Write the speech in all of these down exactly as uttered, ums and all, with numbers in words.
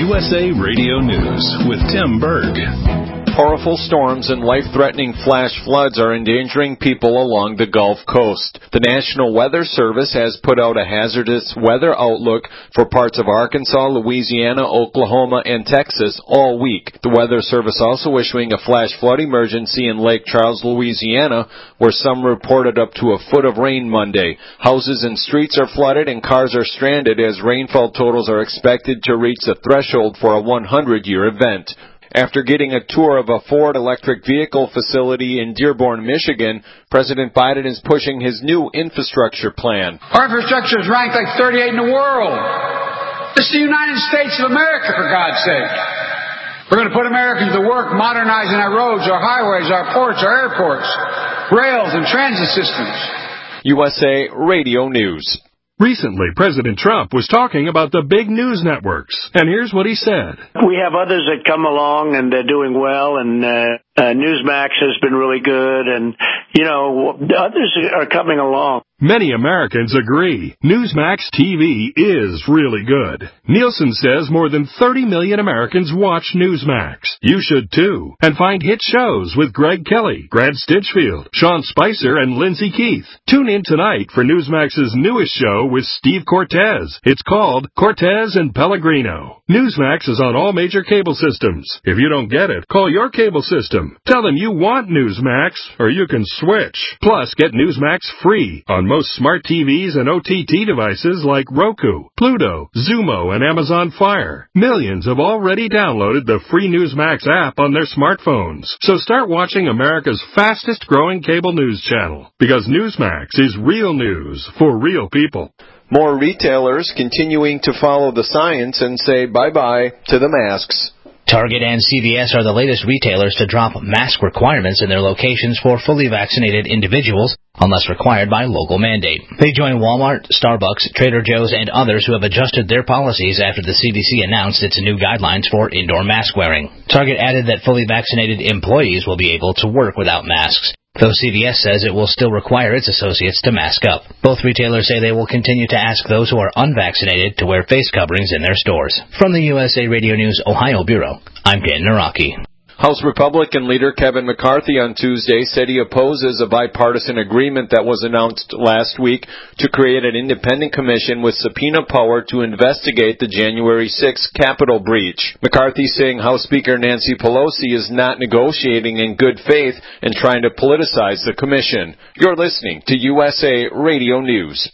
U S A Radio News with Tim Berg. Powerful storms and life-threatening flash floods are endangering people along the Gulf Coast. The National Weather Service has put out a hazardous weather outlook for parts of Arkansas, Louisiana, Oklahoma, and Texas all week. The Weather Service also issuing a flash flood emergency in Lake Charles, Louisiana, where some reported up to a foot of rain Monday. Houses and streets are flooded and cars are stranded as rainfall totals are expected to reach the threshold for a one hundred year event. After getting a tour of a Ford electric vehicle facility in Dearborn, Michigan, President Biden is pushing his new infrastructure plan. Our infrastructure is ranked like thirty-eight in the world. This is the United States of America, for God's sake. We're going to put Americans to work modernizing our roads, our highways, our ports, our airports, rails, and transit systems. U S A Radio News. Recently, President Trump was talking about the big news networks, and here's what he said. We have others that come along, and they're doing well, and uh, uh, Newsmax has been really good, and, you know, others are coming along. Many Americans agree. Newsmax T V is really good. Nielsen says more than thirty million Americans watch Newsmax. You should too. And find hit shows with Greg Kelly, Grant Stinchfield, Sean Spicer, and Lindsay Keith. Tune in tonight for Newsmax's newest show with Steve Cortez. It's called Cortez and Pellegrino. Newsmax is on all major cable systems. If you don't get it, call your cable system. Tell them you want Newsmax, or you can switch. Plus, get Newsmax free on most smart T Vs and O T T devices like Roku, Pluto, Zumo, and Amazon Fire. Millions have already downloaded the free Newsmax app on their smartphones. So start watching America's fastest growing cable news channel, because Newsmax is real news for real people. More retailers continuing to follow the science and say bye-bye to the masks. Target and C V S are the latest retailers to drop mask requirements in their locations for fully vaccinated individuals, unless required by local mandate. They join Walmart, Starbucks, Trader Joe's, and others who have adjusted their policies after the C D C announced its new guidelines for indoor mask wearing. Target added that fully vaccinated employees will be able to work without masks, though C V S says it will still require its associates to mask up. Both retailers say they will continue to ask those who are unvaccinated to wear face coverings in their stores. From the U S A Radio News Ohio Bureau, I'm Dan Naraki. House Republican leader Kevin McCarthy on Tuesday said he opposes a bipartisan agreement that was announced last week to create an independent commission with subpoena power to investigate the January sixth Capitol breach. McCarthy saying House Speaker Nancy Pelosi is not negotiating in good faith and trying to politicize the commission. You're listening to U S A Radio News.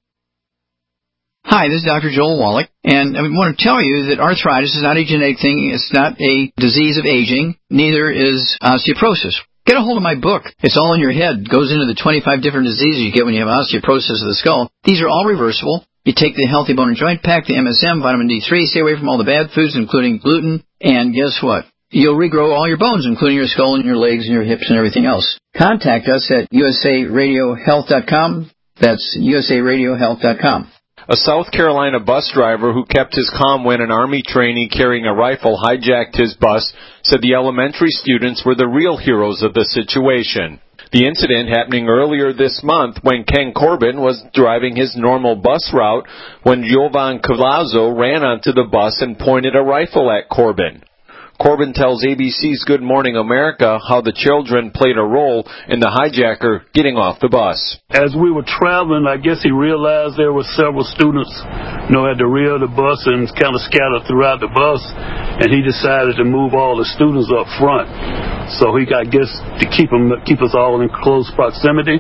Hi, this is Doctor Joel Wallach, and I want to tell you that arthritis is not a genetic thing. It's not a disease of aging. Neither is osteoporosis. Get a hold of my book. It's all in your head. It goes into the twenty-five different diseases you get when you have osteoporosis of the skull. These are all reversible. You take the Healthy Bone and Joint Pack, the M S M, vitamin D three, stay away from all the bad foods, including gluten, and guess what? You'll regrow all your bones, including your skull and your legs and your hips and everything else. Contact us at U S A radio health dot com. That's U S A radio health dot com. A South Carolina bus driver who kept his calm when an Army trainee carrying a rifle hijacked his bus said the elementary students were the real heroes of the situation. The incident happening earlier this month when Ken Corbin was driving his normal bus route when Jovan Colazo ran onto the bus and pointed a rifle at Corbin. Corbin tells A B C's Good Morning America how the children played a role in the hijacker getting off the bus. As we were traveling, I guess he realized there were several students, you know, at the rear of the bus and kind of scattered throughout the bus, and he decided to move all the students up front. So he, I guess, to keep them, keep us all in close proximity.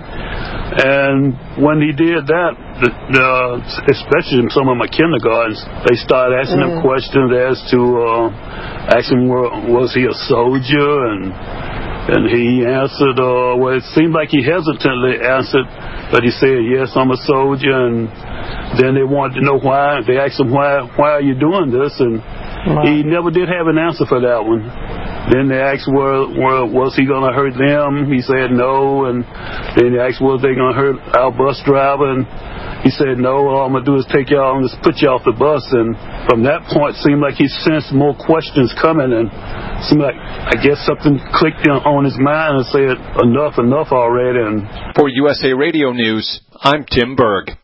And when he did that, the, the, especially in some of my kindergartens, they started asking mm. him questions as to, uh, asking was he a soldier, and and he answered, uh, well, it seemed like he hesitantly answered, but he said, yes, I'm a soldier, and then they wanted to know why. They asked him, why, why are you doing this? And wow. He never did have an answer for that one. Then they asked, well, well was he going to hurt them? He said no, and then they asked, was they going to hurt our bus driver? And he said, no, all I'm going to do is take y'all and just put you off the bus. And from that point, it seemed like he sensed more questions coming, and it seemed like, I guess something clicked on his mind and said, enough, enough already. And for U S A Radio News, I'm Tim Berg.